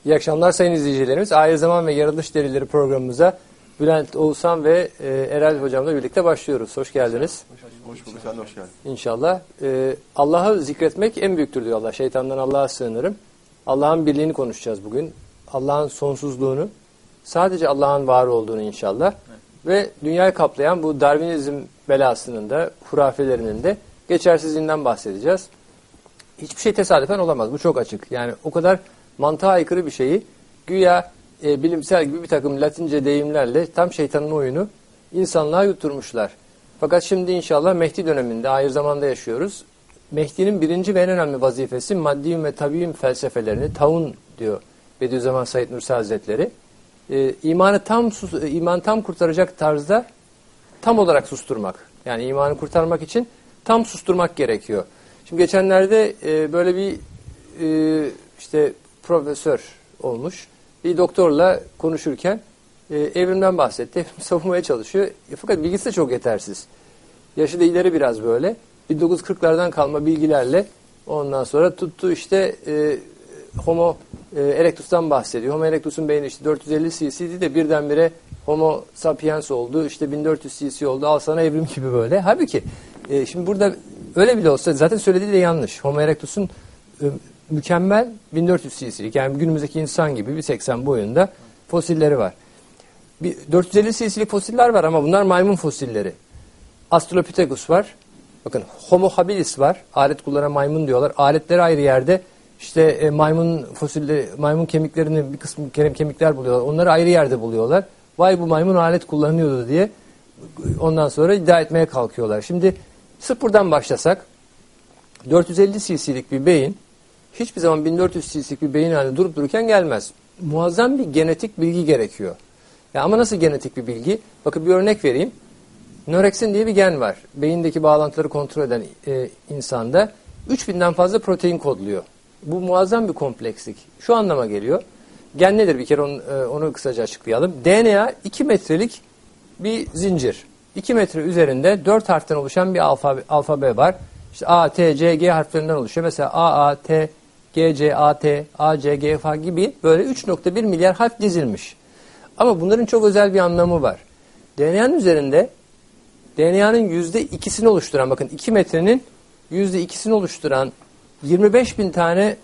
İyi akşamlar sayın izleyicilerimiz. Ahir Zaman ve Yaratılış Delilleri programımıza Bülent Oğuzhan ve Erel Hocam'la birlikte başlıyoruz. Hoş geldiniz. Hoş bulduk. Sen de hoş geldin. İnşallah. Allah'ı zikretmek en büyüktür diyor Allah. Şeytandan Allah'a sığınırım. Allah'ın birliğini konuşacağız bugün. Allah'ın sonsuzluğunu, sadece Allah'ın var olduğunu inşallah. Evet. Ve dünyayı kaplayan bu Darwinizm belasının da, hurafelerinin de geçersizliğinden bahsedeceğiz. Hiçbir şey tesadüfen olamaz. Bu çok açık. Yani o kadar mantığa aykırı bir şeyi güya bilimsel gibi bir takım Latince deyimlerle tam şeytanın oyunu insanlığa yutturmuşlar. Fakat şimdi inşallah Mehdi döneminde, ahir zamanda yaşıyoruz. Mehdi'nin birinci ve en önemli vazifesi maddi ve tabiim felsefelerini, taun diyor Bediüzzaman Said Nursi Hazretleri. İmanı tam kurtaracak tarzda tam olarak susturmak. Yani imanı kurtarmak için tam susturmak gerekiyor. Şimdi geçenlerde böyle bir işte profesör olmuş bir doktorla konuşurken evrimden bahsetti. Evrim savunmaya çalışıyor. Fakat bilgisi de çok yetersiz. Yaşı da ileri biraz böyle. 1940'lardan kalma bilgilerle ondan sonra tuttu işte Homo erectus'tan bahsediyor. Homo erectus'un beyni işte 450 cc'di de birdenbire Homo sapiens oldu. İşte 1400 cc oldu. Al sana evrim gibi böyle. Halbuki şimdi burada öyle bile olsa zaten söylediği de yanlış. Homo erectus'un mükemmel 1400 cc'lik yani günümüzdeki insan gibi 1.80 boyunda fosilleri var. 450 cc'lik fosiller var ama bunlar maymun fosilleri. Australopithecus var. Bakın Homo habilis var. Alet kullanan maymun diyorlar. Aletleri ayrı yerde. İşte maymun fosilleri, maymun kemiklerinin bir kısmı kemikler buluyorlar. Onları ayrı yerde buluyorlar. Vay bu maymun alet kullanıyordu diye ondan sonra iddia etmeye kalkıyorlar. Şimdi sırf buradan başlasak 450 cc'lik bir beyin hiçbir zaman 1400 cc'lik bir beyin halinde durup dururken gelmez. Muazzam bir genetik bilgi gerekiyor. Ya ama nasıl genetik bir bilgi? Bakın bir örnek vereyim. Norexin diye bir gen var. Beyindeki bağlantıları kontrol eden insanda 3000'den fazla protein kodluyor. Bu muazzam bir komplekslik. Şu anlama geliyor. Gen nedir bir kere onu kısaca açıklayalım. DNA 2 metrelik bir zincir. 2 metre üzerinde 4 harften oluşan bir alfabe var. İşte A, T, C, G harflerinden oluşuyor. Mesela A, A, T, G, C, A, T, A, C, G, F gibi böyle 3.1 milyar harf dizilmiş. Ama bunların çok özel bir anlamı var. DNA'nın üzerinde DNA'nın %2'sini oluşturan, bakın 2 metrenin %2'sini oluşturan 25 bin tane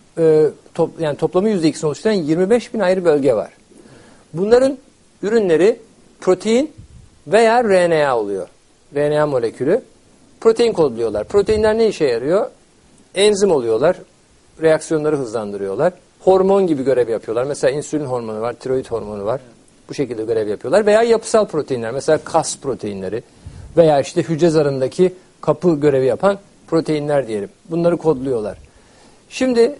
yani toplamı %2'sini oluşturan 25 bin ayrı bölge var. Bunların ürünleri protein veya RNA oluyor. RNA molekülü. Protein kodluyorlar. Proteinler ne işe yarıyor? Enzim oluyorlar. Reaksiyonları hızlandırıyorlar. Hormon gibi görev yapıyorlar. Mesela insülin hormonu var, tiroid hormonu var. Bu şekilde görev yapıyorlar. Veya yapısal proteinler. Mesela kas proteinleri. Veya işte hücre zarındaki kapı görevi yapan proteinler diyelim. Bunları kodluyorlar. Şimdi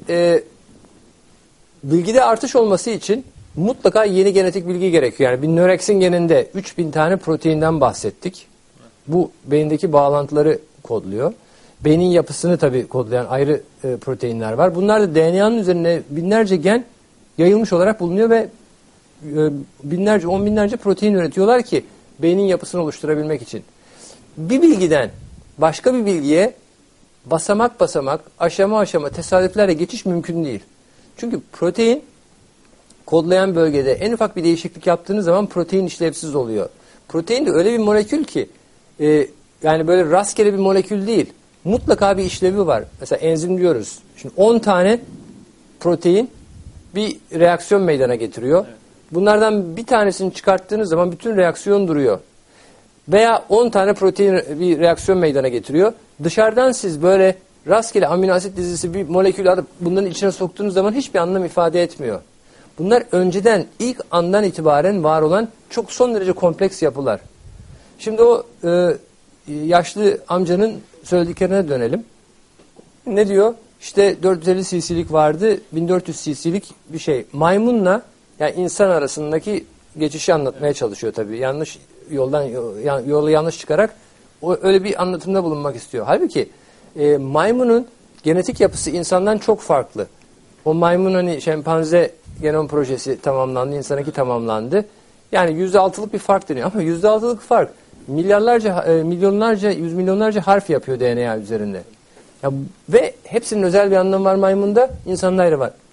bilgide artış olması için mutlaka yeni genetik bilgi gerekiyor. Yani bir Norexin geninde 3000 tane proteinden bahsettik. Bu beyindeki bağlantıları kodluyor. Beynin yapısını tabii kodlayan ayrı proteinler var. Bunlar da DNA'nın üzerine binlerce gen yayılmış olarak bulunuyor ve binlerce, on binlerce protein üretiyorlar ki beynin yapısını oluşturabilmek için. Bir bilgiden başka bir bilgiye basamak basamak, aşama aşama tesadüflerle geçiş mümkün değil. Çünkü protein kodlayan bölgede en ufak bir değişiklik yaptığınız zaman protein işlevsiz oluyor. Protein de öyle bir molekül ki yani böyle rastgele bir molekül değil. Mutlaka bir işlevi var. Mesela enzim diyoruz. Şimdi 10 tane protein bir reaksiyon meydana getiriyor. Evet. Bunlardan bir tanesini çıkarttığınız zaman bütün reaksiyon duruyor. Veya 10 tane protein bir reaksiyon meydana getiriyor. Dışarıdan siz böyle rastgele amino asit dizisi bir molekül alıp bunların içine soktuğunuz zaman hiçbir anlam ifade etmiyor. Bunlar önceden ilk andan itibaren var olan çok son derece kompleks yapılar. Şimdi o yaşlı amcanın söylediklerine dönelim. Ne diyor? İşte 450 cc'lik vardı, 1400 cc'lik bir şey. Maymunla yani insan arasındaki geçişi anlatmaya çalışıyor tabii. Yanlış yolu yanlış çıkarak öyle bir anlatımda bulunmak istiyor. Halbuki maymunun genetik yapısı insandan çok farklı. O maymun hani şempanze genom projesi tamamlandı, insanınki tamamlandı. Yani %6'lık bir fark deniyor ama %6'lık fark milyarlarca, milyonlarca, yüz milyonlarca harf yapıyor DNA üzerinde. Ya, ve hepsinin özel bir anlamı var maymunda, insanda ayrı var.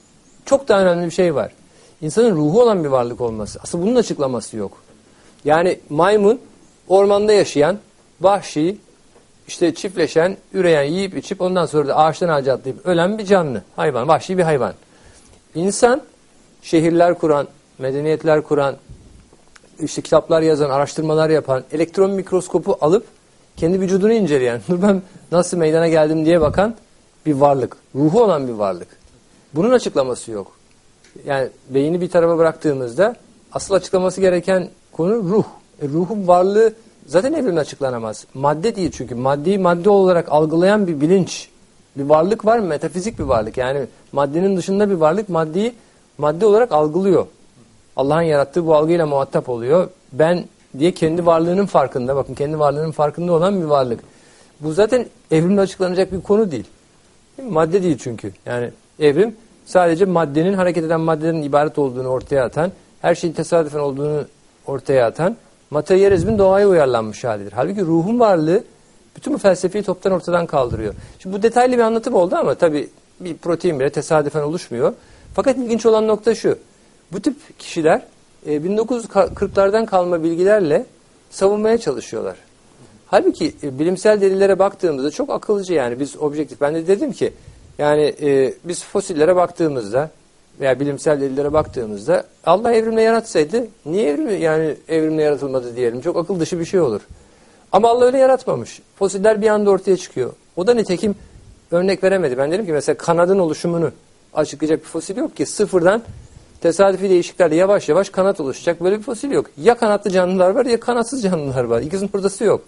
çok daha önemli bir şey var. İnsanın ruhu olan bir varlık olması. Aslında bunun açıklaması yok. Yani maymun ormanda yaşayan, vahşi, işte çiftleşen, üreyen, yiyip içip ondan sonra da ağaçtan ağaca atlayıp ölen bir canlı. Hayvan, vahşi bir hayvan. İnsan şehirler kuran, medeniyetler kuran, işte kitaplar yazan, araştırmalar yapan, elektron mikroskopu alıp kendi vücudunu inceleyen, dur ben nasıl meydana geldim diye bakan bir varlık. Ruhu olan bir varlık. Bunun açıklaması yok. Yani beyni bir tarafa bıraktığımızda asıl açıklaması gereken konu ruh. Ruhun varlığı zaten evrimle açıklanamaz. Madde değil çünkü. Maddeyi madde olarak algılayan bir bilinç, bir varlık var, metafizik bir varlık. Yani maddenin dışında bir varlık maddeyi madde olarak algılıyor. Allah'ın yarattığı bu algıyla muhatap oluyor. Ben diye kendi varlığının farkında, bakın kendi varlığının farkında olan bir varlık. Bu zaten evrimle açıklanacak bir konu değil. Madde değil çünkü. Yani evrim sadece maddenin, hareket eden maddelerin ibaret olduğunu ortaya atan, her şeyin tesadüfen olduğunu ortaya atan, materyalizmin doğaya uyarlanmış halidir. Halbuki ruhun varlığı bütün bu felsefeyi toptan ortadan kaldırıyor. Şimdi bu detaylı bir anlatım oldu ama tabii bir protein bile tesadüfen oluşmuyor. Fakat ilginç olan nokta şu. Bu tip kişiler 1940'lardan kalma bilgilerle savunmaya çalışıyorlar. Halbuki bilimsel delillere baktığımızda çok akıllıca, yani biz objektif. Ben de dedim ki yani biz fosillere baktığımızda veya bilimsel delillere baktığımızda Allah evrimle yaratsaydı niye evrimle yaratılmadı diyelim. Çok akıl dışı bir şey olur. Ama Allah öyle yaratmamış. Fosiller bir anda ortaya çıkıyor. O da nitekim örnek veremedi. Ben dedim ki mesela kanadın oluşumunu açıklayacak bir fosil yok ki. Sıfırdan tesadüfi değişikliklerle yavaş yavaş kanat oluşacak. Böyle bir fosil yok. Ya kanatlı canlılar var ya kanatsız canlılar var. İkisinin ortası yok.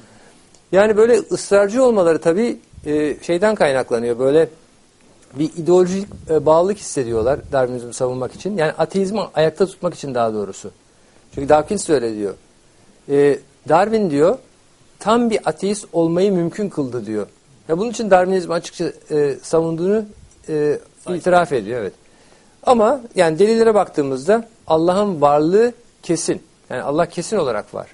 Yani böyle ısrarcı olmaları tabii şeyden kaynaklanıyor. Böyle bir ideolojik bağlılık hissediyorlar Darwinizmi savunmak için. Yani ateizmi ayakta tutmak için daha doğrusu. Çünkü Dawkins öyle diyor. Darwin diyor tam bir ateist olmayı mümkün kıldı diyor. Ya bunun için Darwinizmi açıkça savunduğunu itiraf ediyor. Evet. Ama yani delillere baktığımızda Allah'ın varlığı kesin. Yani Allah kesin olarak var.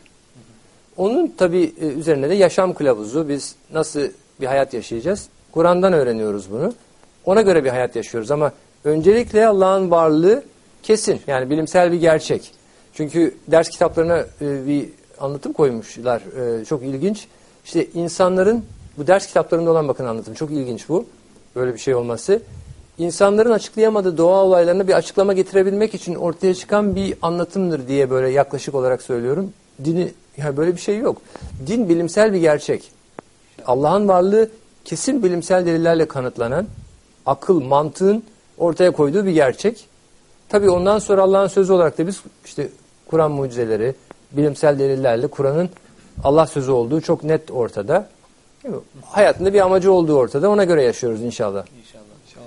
Onun tabii üzerine de yaşam kılavuzu, biz nasıl bir hayat yaşayacağız? Kur'an'dan öğreniyoruz bunu. Ona göre bir hayat yaşıyoruz ama öncelikle Allah'ın varlığı kesin. Yani bilimsel bir gerçek. Çünkü ders kitaplarına bir anlatım koymuşlar. Çok ilginç. İşte insanların, bu ders kitaplarında olan bakın anlatım. Çok ilginç bu. Böyle bir şey olması. İnsanların açıklayamadığı doğa olaylarına bir açıklama getirebilmek için ortaya çıkan bir anlatımdır diye böyle yaklaşık olarak söylüyorum. Dini, yani böyle bir şey yok. Din bilimsel bir gerçek. Allah'ın varlığı kesin bilimsel delillerle kanıtlanan, akıl, mantığın ortaya koyduğu bir gerçek. Tabii ondan sonra Allah'ın sözü olarak da biz işte Kur'an mucizeleri, bilimsel delillerle Kur'an'ın Allah sözü olduğu çok net ortada. Hayatında bir amacı olduğu ortada. Ona göre yaşıyoruz inşallah. İnşallah.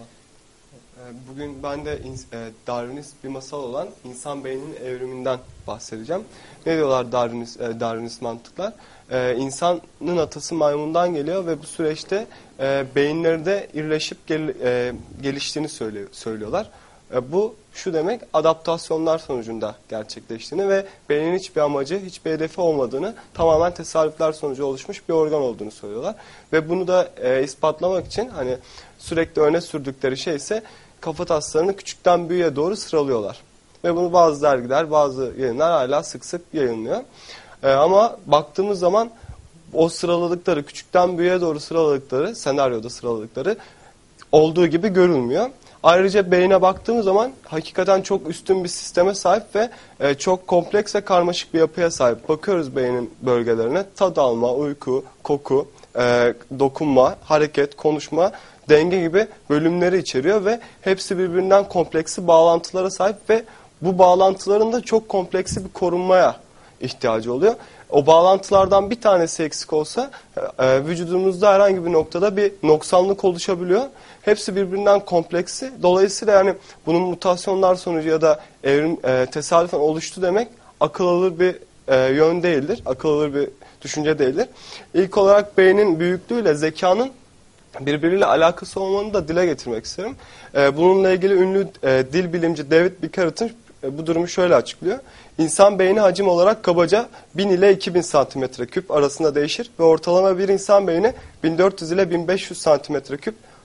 Bugün ben de Darwinist bir masal olan insan beyninin evriminden bahsedeceğim. Ne diyorlar Darwinist mantıklar? İnsanın atası maymundan geliyor ve bu süreçte beyinleri de irileşip geliştiğini söylüyorlar. Bu şu demek, adaptasyonlar sonucunda gerçekleştiğini ve beynin hiçbir amacı, hiçbir hedefi olmadığını, tamamen tesadüfler sonucu oluşmuş bir organ olduğunu söylüyorlar. Ve bunu da ispatlamak için hani sürekli öne sürdükleri şey ise kafataslarını küçükten büyüğe doğru sıralıyorlar. Ve bunu bazı dergiler, bazı yayınlar hala sık sık yayınlıyor. Ama baktığımız zaman o sıraladıkları, küçükten büyüğe doğru sıraladıkları, senaryoda sıraladıkları olduğu gibi görülmüyor. Ayrıca beyine baktığımız zaman hakikaten çok üstün bir sisteme sahip ve çok kompleks ve karmaşık bir yapıya sahip. Bakıyoruz beynin bölgelerine, tad alma, uyku, koku, dokunma, hareket, konuşma, denge gibi bölümleri içeriyor ve hepsi birbirinden kompleksi bağlantılara sahip ve bu bağlantıların da çok kompleksi bir korunmaya ihtiyacı oluyor. O bağlantılardan bir tanesi eksik olsa vücudumuzda herhangi bir noktada bir noksanlık oluşabiliyor. Hepsi birbirinden kompleksi. Dolayısıyla yani bunun mutasyonlar sonucu ya da evrim tesadüfen oluştu demek akıl alır bir yön değildir. Akıl alır bir düşünce değildir. İlk olarak beynin büyüklüğüyle zekanın birbiriyle alakası olmanı da dile getirmek isterim. Bununla ilgili ünlü dil bilimci David Bickerton bu durumu şöyle açıklıyor. İnsan beyni hacim olarak kabaca 1000 ile 2000 santimetre küp arasında değişir ve ortalama bir insan beyni 1400 ile 1500 santimetre küp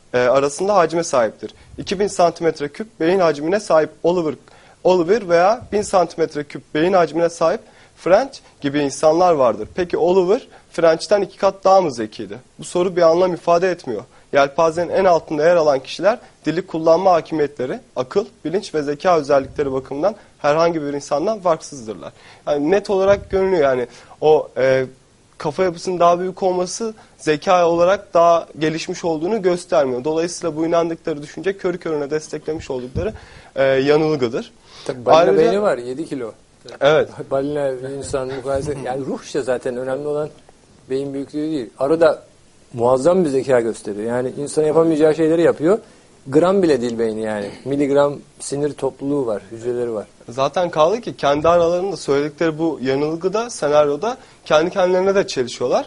arasında hacme sahiptir. 2000 santimetre küp beyin hacmine sahip Oliver veya 1000 santimetre küp beyin hacmine sahip French gibi insanlar vardır. Peki Oliver French'ten 2 kat daha mı zekiydi? Bu soru bir anlam ifade etmiyor. Yelpazenin en altında yer alan kişiler dili kullanma hakimiyetleri, akıl, bilinç ve zeka özellikleri bakımından herhangi bir insandan farksızdırlar. Yani net olarak görünüyor, yani o kafa yapısının daha büyük olması zeka olarak daha gelişmiş olduğunu göstermiyor. Dolayısıyla bu inandıkları düşünce körü körüne desteklemiş oldukları yanılgıdır. Tabii balina beyni var 7 kilo. Evet. Balina bir insan mukayese, yani ruh işte zaten önemli olan beyin büyüklüğü değil. Arı da muazzam bir zeka gösteriyor. Yani insan yapamayacağı şeyleri yapıyor. Gram bile değil beyni yani. Miligram sinir topluluğu var, hücreleri var. Zaten kaldı ki kendi aralarında söyledikleri bu yanılgıda, senaryoda kendi kendilerine de çelişiyorlar.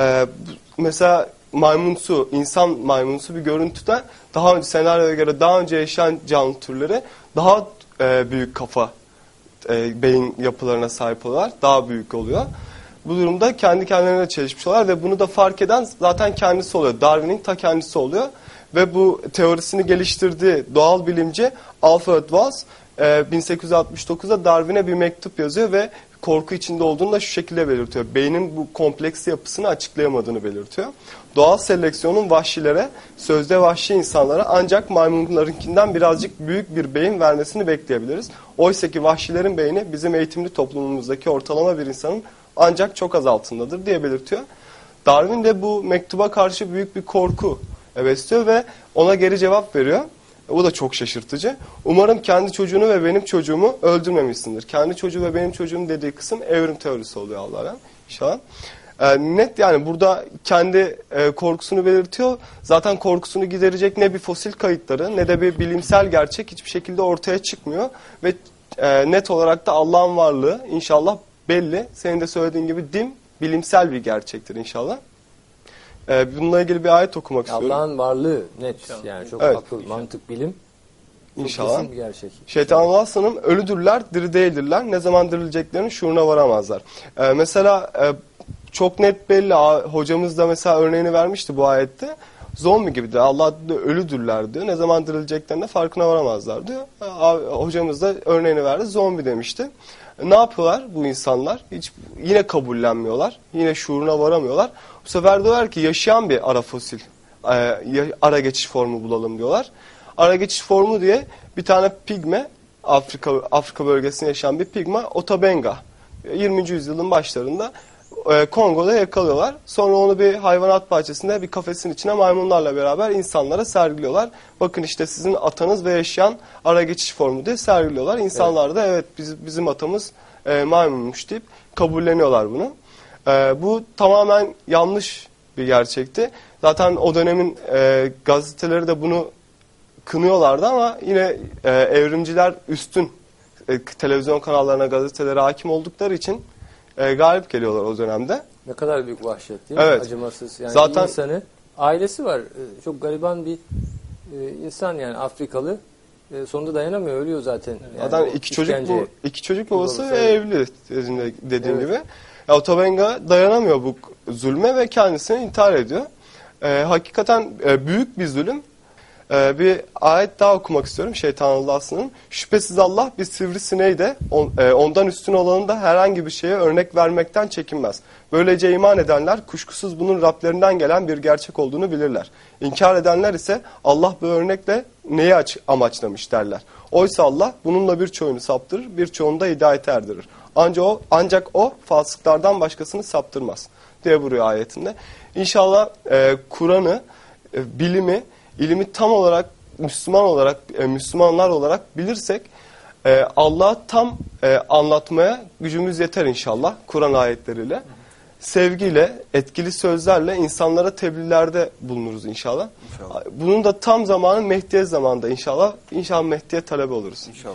Mesela maymunsu, insan maymunsu bir görüntüde daha önce senaryoya göre daha önce yaşayan canlı türleri daha büyük kafa, beyin yapılarına sahip oluyorlar. Daha büyük oluyor. Bu durumda kendi kendilerine çelişmiş oluyorlar ve bunu da fark eden zaten kendisi oluyor. Darwin'in ta kendisi oluyor. Ve bu teorisini geliştirdiği doğal bilimci Alfred Wallace 1869'da Darwin'e bir mektup yazıyor ve korku içinde olduğunu da şu şekilde belirtiyor. Beynin bu kompleks yapısını açıklayamadığını belirtiyor. Doğal seleksiyonun vahşilere, sözde vahşi insanlara ancak maymunlarınkinden birazcık büyük bir beyin vermesini bekleyebiliriz. Oysa ki vahşilerin beyni bizim eğitimli toplumumuzdaki ortalama bir insanın ancak çok az altındadır diye belirtiyor. Darwin de bu mektuba karşı büyük bir korku besliyor ve ona geri cevap veriyor. Bu da çok şaşırtıcı. Umarım kendi çocuğunu ve benim çocuğumu öldürmemişsindir. Kendi çocuğu ve benim çocuğum dediği kısım evrim teorisi oluyor Allah'ım inşallah. Net yani burada kendi korkusunu belirtiyor. Zaten korkusunu giderecek ne bir fosil kayıtları ne de bir bilimsel gerçek hiçbir şekilde ortaya çıkmıyor. Ve net olarak da Allah'ın varlığı inşallah belli. Senin de söylediğin gibi din bilimsel bir gerçektir inşallah. Bununla ilgili bir ayet okumak istiyorum. Allah'ın varlığı net. Yani çok akıl, mantık, bilim. İnşallah. Kesin bir gerçek. Şeytanullah sanım ölüdürler, diri değildirler. Ne zaman dirileceklerinin şuuruna varamazlar. Mesela çok net belli. Hocamız da mesela örneğini vermişti bu ayette. Zombi gibi de Allah diyor, ölüdürler diyor. Ne zaman dirileceklerine farkına varamazlar diyor. Hocamız da örneğini verdi. Zombi demişti. Ne yapıyorlar bu insanlar? Yine kabullenmiyorlar. Yine şuuruna varamıyorlar. Bu sefer diyorlar ki yaşayan bir ara fosil, ara geçiş formu bulalım diyorlar. Ara geçiş formu diye bir tane pigme, Afrika bölgesinde yaşayan bir pigme, Otabenga. 20. yüzyılın başlarında Kongo'da yakalıyorlar. Sonra onu bir hayvanat bahçesinde bir kafesin içine maymunlarla beraber insanlara sergiliyorlar. Bakın işte sizin atanız ve yaşayan ara geçiş formu diye sergiliyorlar. İnsanlar da evet bizim atamız maymunmuş deyip kabulleniyorlar bunu. Bu tamamen yanlış bir gerçekti. Zaten o dönemin gazeteleri de bunu kınıyorlardı ama yine evrimciler üstün televizyon kanallarına, gazetelere hakim oldukları için galip geliyorlar o dönemde. Ne kadar büyük vahşet değil mi? Evet. Acımasız. Yani zaten insanı, ailesi var. Çok gariban bir insan yani Afrikalı. Sonunda dayanamıyor, ölüyor zaten. Yani zaten iki çocuk babası ve evli dediğim gibi. Otabenga dayanamıyor bu zulme ve kendisini intihar ediyor. Hakikaten büyük bir zulüm. Bir ayet daha okumak istiyorum Şeytanullah'ın. Şüphesiz Allah bir sivrisineği de ondan üstün olanı da herhangi bir şeye örnek vermekten çekinmez. Böylece iman edenler kuşkusuz bunun Rablerinden gelen bir gerçek olduğunu bilirler. İnkar edenler ise Allah bu örnekle neyi amaçlamış derler. Oysa Allah bununla birçoğunu saptırır, birçoğunu da hidayete erdirir. Ancak o falsıklardan başkasını saptırmaz diye buyuruyor ayetinde. İnşallah Kur'an'ı, bilimi, İlimi tam olarak Müslümanlar olarak bilirsek Allah'ı tam anlatmaya gücümüz yeter inşallah Kur'an ayetleriyle. Sevgiyle, etkili sözlerle insanlara tebliğlerde bulunuruz inşallah. Bunun da tam zamanı Mehdiye zamanında inşallah. İnşallah Mehdiye talebe oluruz. İnşallah.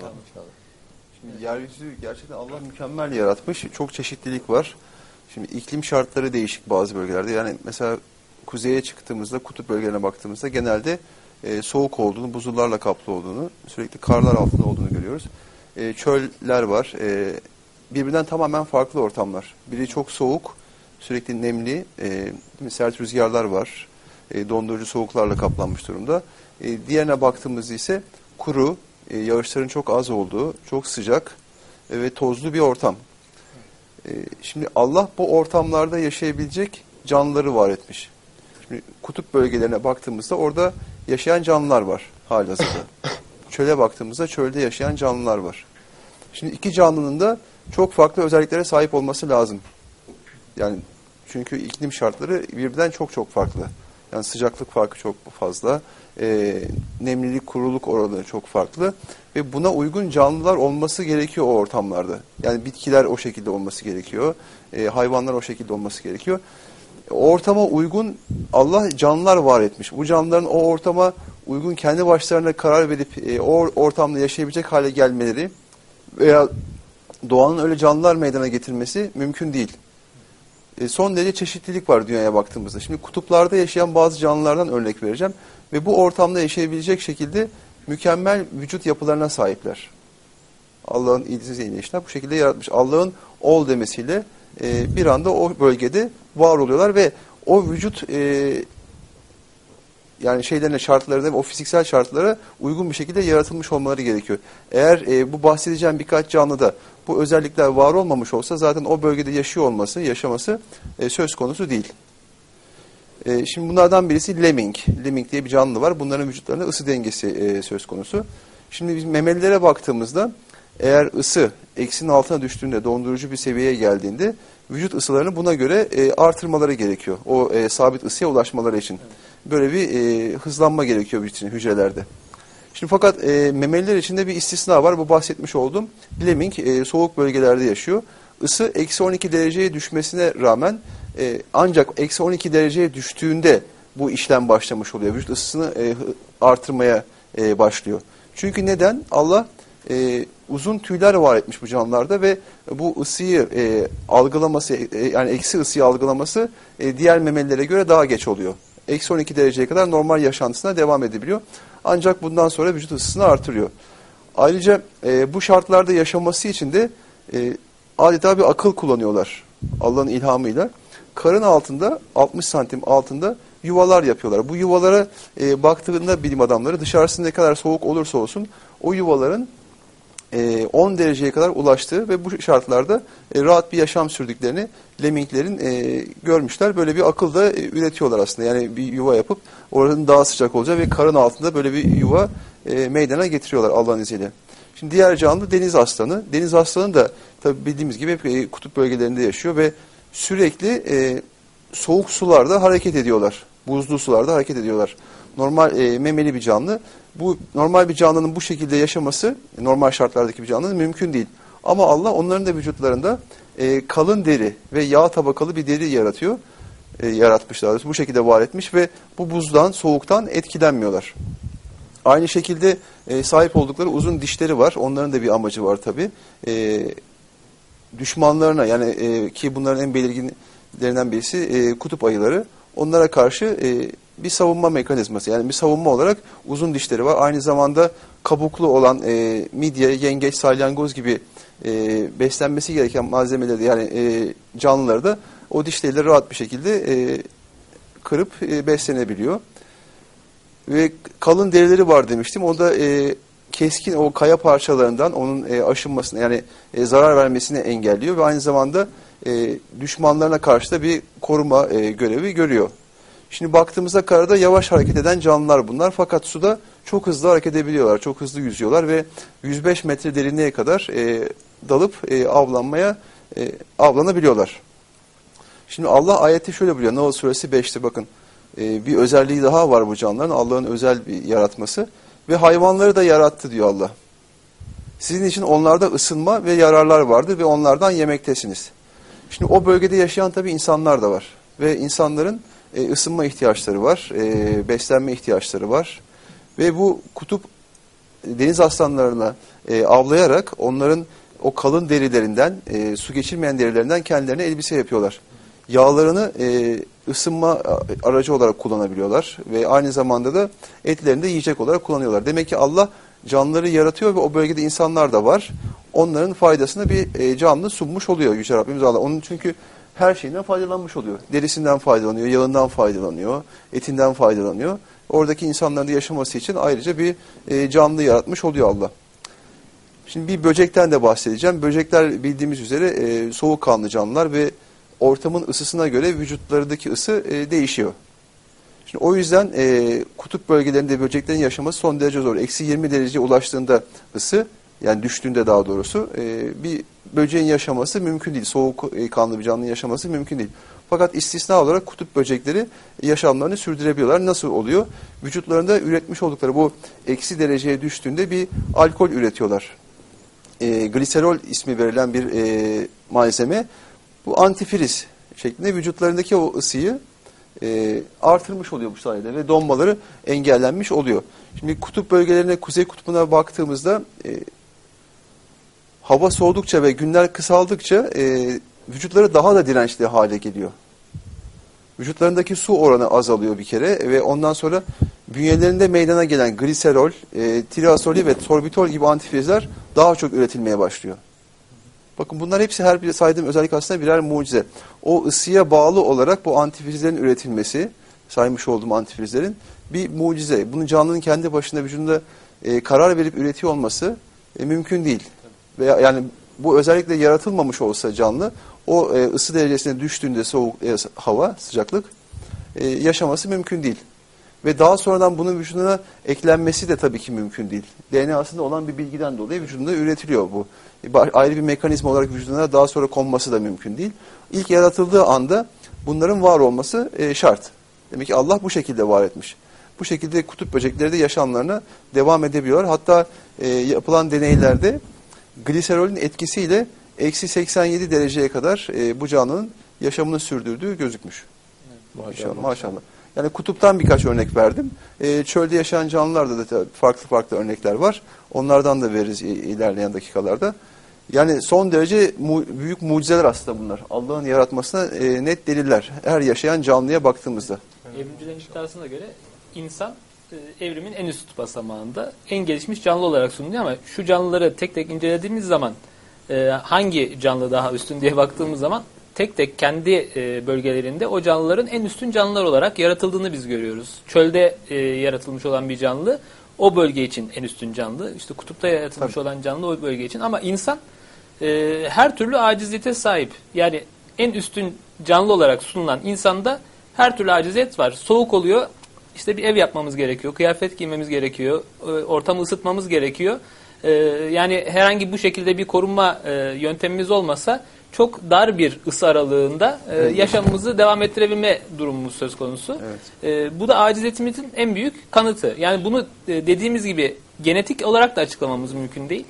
Şimdi yeryüzü gerçekten Allah mükemmel yaratmış. Çok çeşitlilik var. Şimdi iklim şartları değişik bazı bölgelerde. Yani mesela kuzeye çıktığımızda, kutup bölgelerine baktığımızda genelde soğuk olduğunu, buzullarla kaplı olduğunu, sürekli karlar altında olduğunu görüyoruz. Çöller var. Birbirinden tamamen farklı ortamlar. Biri çok soğuk, sürekli nemli, sert rüzgarlar var. dondurucu soğuklarla kaplanmış durumda. Diğerine baktığımızda ise kuru, yağışların çok az olduğu, çok sıcak ve tozlu bir ortam. Şimdi Allah bu ortamlarda yaşayabilecek canlıları var etmiş. Şimdi kutup bölgelerine baktığımızda orada yaşayan canlılar var halihazırda. Çöle baktığımızda çölde yaşayan canlılar var. Şimdi iki canlının da çok farklı özelliklere sahip olması lazım. Yani çünkü iklim şartları birbirinden çok farklı. Yani sıcaklık farkı çok fazla, nemlilik, kuruluk oranı çok farklı ve buna uygun canlılar olması gerekiyor o ortamlarda. Yani bitkiler o şekilde olması gerekiyor, hayvanlar o şekilde olması gerekiyor. O ortama uygun Allah canlılar var etmiş. Bu canlıların o ortama uygun kendi başlarına karar verip o ortamda yaşayabilecek hale gelmeleri veya doğanın öyle canlılar meydana getirmesi mümkün değil. Son derece çeşitlilik var dünyaya baktığımızda. Şimdi kutuplarda yaşayan bazı canlılardan örnek vereceğim. Ve bu ortamda yaşayabilecek şekilde mükemmel vücut yapılarına sahipler. Allah'ın ilgisiz bu şekilde yaratmış. Allah'ın ol demesiyle bir anda o bölgede var oluyorlar ve o vücut yani şartlarına, o fiziksel şartlara uygun bir şekilde yaratılmış olmaları gerekiyor. Eğer bu bahsedeceğim birkaç canlıda bu özellikler var olmamış olsa zaten o bölgede yaşaması söz konusu değil. Şimdi bunlardan birisi lemming. Lemming diye bir canlı var. Bunların vücutlarında ısı dengesi söz konusu. Şimdi biz memelilere baktığımızda eğer ısı eksinin altına düştüğünde, dondurucu bir seviyeye geldiğinde vücut ısılarını buna göre artırmaları gerekiyor. O sabit ısıya ulaşmaları için. Böyle bir hızlanma gerekiyor bütün hücrelerde. Şimdi fakat memeliler içinde bir istisna var. Bu bahsetmiş olduğum lemming soğuk bölgelerde yaşıyor. Isı eksi 12 dereceye düşmesine rağmen ancak eksi 12 dereceye düştüğünde bu işlem başlamış oluyor. Vücut ısısını artırmaya başlıyor. Çünkü neden? Allah uzun tüyler var etmiş bu canlılarda ve bu ısıyı algılaması yani eksi ısıyı algılaması diğer memelilere göre daha geç oluyor. Eksi 12 dereceye kadar normal yaşantısına devam edebiliyor. Ancak bundan sonra vücut ısısını artırıyor. Ayrıca bu şartlarda yaşaması için de adeta bir akıl kullanıyorlar Allah'ın ilhamıyla. Karın altında 60 santim altında yuvalar yapıyorlar. Bu yuvalara baktığında bilim adamları dışarısı ne kadar soğuk olursa olsun o yuvaların 10 dereceye kadar ulaştığı ve bu şartlarda rahat bir yaşam sürdüklerini lemminglerin görmüşler. Böyle bir akıl da üretiyorlar aslında. Yani bir yuva yapıp oranın daha sıcak olacağı ve karın altında böyle bir yuva meydana getiriyorlar Allah'ın izniyle. Şimdi diğer canlı deniz aslanı. Deniz aslanı da tabii bildiğimiz gibi hep kutup bölgelerinde yaşıyor ve sürekli soğuk sularda hareket ediyorlar. Buzlu sularda hareket ediyorlar. Normal memeli bir canlı. Bu normal bir canlının bu şekilde yaşaması, normal şartlardaki bir canlının mümkün değil. Ama Allah onların da vücutlarında kalın deri ve yağ tabakalı bir deri yaratıyor. Yaratmış daha doğrusu. Bu şekilde var etmiş ve bu buzdan, soğuktan etkilenmiyorlar. Aynı şekilde sahip oldukları uzun dişleri var. Onların da bir amacı var tabii. Düşmanlarına yani ki bunların en belirginlerinden birisi kutup ayıları. Onlara karşı bir savunma mekanizması yani bir savunma olarak uzun dişleri var. Aynı zamanda kabuklu olan midye, yengeç, salyangoz gibi beslenmesi gereken malzemeleri yani canlıları da o dişleriyle rahat bir şekilde kırıp beslenebiliyor. Ve kalın derileri var demiştim. O da keskin o kaya parçalarından onun aşınmasını yani zarar vermesini engelliyor ve aynı zamanda düşmanlarına karşı da bir koruma görevi görüyor. Şimdi baktığımızda karada yavaş hareket eden canlılar bunlar fakat suda çok hızlı hareket edebiliyorlar, çok hızlı yüzüyorlar ve 105 metre derinliğe kadar dalıp avlanabiliyorlar. Şimdi Allah ayette şöyle buyuruyor, Nahl suresi 5'te bakın bir özelliği daha var bu canlıların, Allah'ın özel bir yaratması ve hayvanları da yarattı diyor Allah. Sizin için onlarda ısınma ve yararlar vardır ve onlardan yemektesiniz. Şimdi o bölgede yaşayan tabii insanlar da var ve insanların ısınma ihtiyaçları var, beslenme ihtiyaçları var ve bu kutup deniz aslanlarına avlayarak onların o kalın derilerinden, su geçirmeyen derilerinden kendilerine elbise yapıyorlar. Yağlarını ısınma aracı olarak kullanabiliyorlar ve aynı zamanda da etlerini de yiyecek olarak kullanıyorlar. Demek ki Allah canlıları yaratıyor ve o bölgede insanlar da var. Onların faydasını bir canlı sunmuş oluyor Yüce Rabbimiz Allah. Onun çünkü her şeyinden faydalanmış oluyor. Derisinden faydalanıyor, yağından faydalanıyor, etinden faydalanıyor. Oradaki insanların da yaşaması için ayrıca bir canlı yaratmış oluyor Allah. Şimdi bir böcekten de bahsedeceğim. Böcekler bildiğimiz üzere soğukkanlı canlılar ve ortamın ısısına göre vücutlarındaki ısı değişiyor. Şimdi o yüzden kutup bölgelerinde böceklerin yaşaması son derece zor. Eksi 20 dereceye ulaştığında ısı, yani düştüğünde daha doğrusu bir böceğin yaşaması mümkün değil. Soğukkanlı bir canlının yaşaması mümkün değil. Fakat istisna olarak kutup böcekleri yaşamlarını sürdürebiliyorlar. Nasıl oluyor? Vücutlarında üretmiş oldukları bu eksi dereceye düştüğünde bir alkol üretiyorlar. Gliserol ismi verilen bir malzeme. Bu antifriz şeklinde vücutlarındaki o ısıyı artırmış oluyor bu sayede ve donmaları engellenmiş oluyor. Şimdi kutup bölgelerine, kuzey kutbuna baktığımızda hava soğudukça ve günler kısaldıkça vücutları daha da dirençli hale geliyor. Vücutlarındaki su oranı azalıyor bir kere ve ondan sonra bünyelerinde meydana gelen gliserol, triazoli ve sorbitol gibi antifrizler daha çok üretilmeye başlıyor. Bakın bunlar hepsi, her bir saydığım özellik aslında birer mucize. O ısıya bağlı olarak bu antifrizlerin üretilmesi, saymış olduğum antifrizlerin bir mucize. Bunun canlının kendi başına vücudunda karar verip üretiyor olması mümkün değil. Veya yani bu özellikle yaratılmamış olsa canlı, o ısı derecesine düştüğünde soğuk hava, sıcaklık yaşaması mümkün değil. Ve daha sonradan bunun vücuduna eklenmesi de tabii ki mümkün değil. DNA'sında olan bir bilgiden dolayı vücudunda üretiliyor bu. Ayrı bir mekanizma olarak vücuduna daha sonra konması da mümkün değil. İlk yaratıldığı anda bunların var olması şart. Demek ki Allah bu şekilde var etmiş. Bu şekilde kutup böcekleri de yaşamlarına devam edebiliyorlar. Hatta yapılan deneylerde gliserolün etkisiyle eksi 87 dereceye kadar bu canlının yaşamını sürdürdüğü gözükmüş. Maşallah. Maşallah. Yani kutuptan birkaç örnek verdim. Çölde yaşayan canlılarda da farklı farklı örnekler var. Onlardan da veririz ilerleyen dakikalarda. Yani son derece büyük mucizeler aslında bunlar. Allah'ın yaratmasına net deliller. Her yaşayan canlıya baktığımızda. Evrimcilerin iddiasına göre insan evrimin en üst basamağında en gelişmiş canlı olarak sunuluyor ama şu canlıları tek tek incelediğimiz zaman hangi canlı daha üstün diye baktığımız zaman tek tek kendi bölgelerinde o canlıların en üstün canlılar olarak yaratıldığını biz görüyoruz. Çölde yaratılmış olan bir canlı o bölge için en üstün canlı. İşte kutupta yaratılmış olan canlı o bölge için. Ama insan her türlü aciziyete sahip. Yani en üstün canlı olarak sunulan insanda her türlü aciziyet var. Soğuk oluyor. İşte bir ev yapmamız gerekiyor. Kıyafet giymemiz gerekiyor. Ortamı ısıtmamız gerekiyor. Yani herhangi bu şekilde bir korunma yöntemimiz olmasa çok dar bir ısı aralığında yaşamımızı devam ettirebilme durumumuz söz konusu. Evet. Bu da aciziyetimizin en büyük kanıtı. Yani bunu dediğimiz gibi genetik olarak da açıklamamız mümkün değil.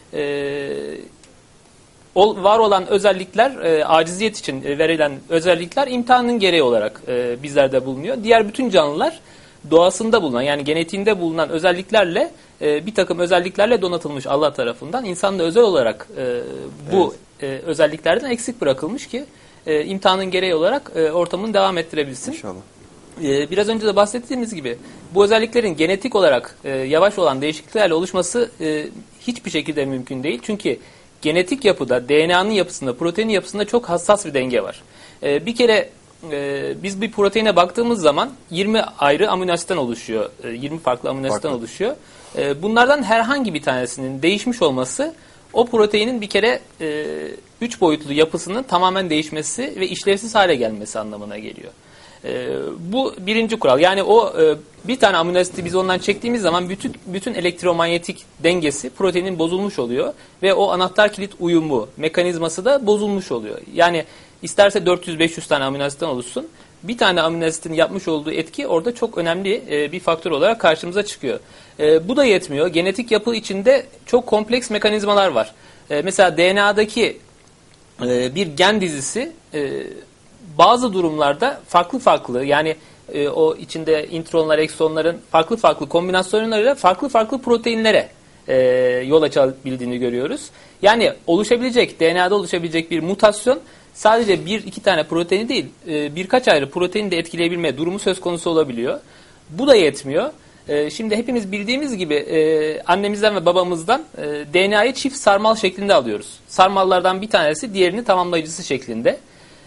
Var olan özellikler, aciziyet için verilen özellikler imtihanın gereği olarak bizlerde bulunuyor. Diğer bütün canlılar doğasında bulunan, yani genetiğinde bulunan özelliklerle, bir takım özelliklerle donatılmış Allah tarafından. İnsan da özel olarak bu özelliklerden eksik bırakılmış ki imtihanın gereği olarak ortamını devam ettirebilsin. İnşallah. Biraz önce de bahsettiğimiz gibi bu özelliklerin genetik olarak yavaş olan değişikliklerle oluşması hiçbir şekilde mümkün değil. Çünkü genetik yapıda, DNA'nın yapısında, proteinin yapısında çok hassas bir denge var. Bir kere biz bir proteine baktığımız zaman 20 ayrı amino asitten oluşuyor. 20 farklı amino asitten oluşuyor. Bunlardan herhangi bir tanesinin değişmiş olması o proteinin bir kere 3 boyutlu yapısının tamamen değişmesi ve işlevsiz hale gelmesi anlamına geliyor. Bu birinci kural. Yani o bir tane amino asiti biz ondan çektiğimiz zaman bütün elektromanyetik dengesi proteinin bozulmuş oluyor ve o anahtar kilit uyumu mekanizması da bozulmuş oluyor. Yani isterse 400-500 tane amino asitten oluşsun, bir tane amino asitin yapmış olduğu etki orada çok önemli bir faktör olarak karşımıza çıkıyor. Bu da yetmiyor. Genetik yapı içinde çok kompleks mekanizmalar var. Mesela DNA'daki bir gen dizisi bazı durumlarda farklı yani o içinde intronlar, eksonların farklı kombinasyonlarıyla farklı proteinlere yol açabildiğini görüyoruz. Yani DNA'da oluşabilecek bir mutasyon sadece bir iki tane proteini değil, birkaç ayrı proteini de etkileyebilme durumu söz konusu olabiliyor. Bu da yetmiyor. Şimdi hepimiz bildiğimiz gibi annemizden ve babamızdan DNA'yı çift sarmal şeklinde alıyoruz. Sarmallardan bir tanesi diğerini tamamlayıcısı şeklinde.